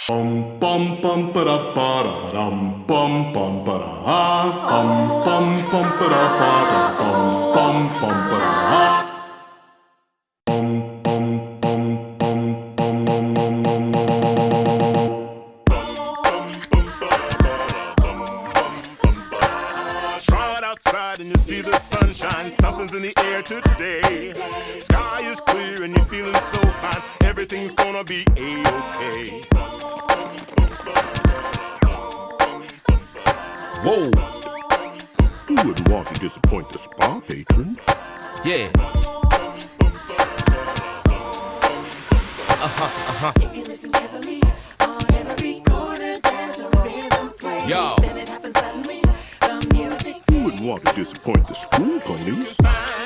Bum bum bum ba da ba da dum bum bum ba da ha bum bum bum ba da ba da bum bum bum ba da ha bum bum bum bum bum bum bum bum Try it outside and you see the sunshine. Something's in the air today. Sky is clear and you're feeling so fine. Everything's gonna be A-okay. Whoa! Who wouldn't want to disappoint the spa patrons? Yeah. If you listen carefully, on every corner there's a rhythm play. Yo. Then it happens suddenly, the music Who wouldn't want to disappoint the school ponies?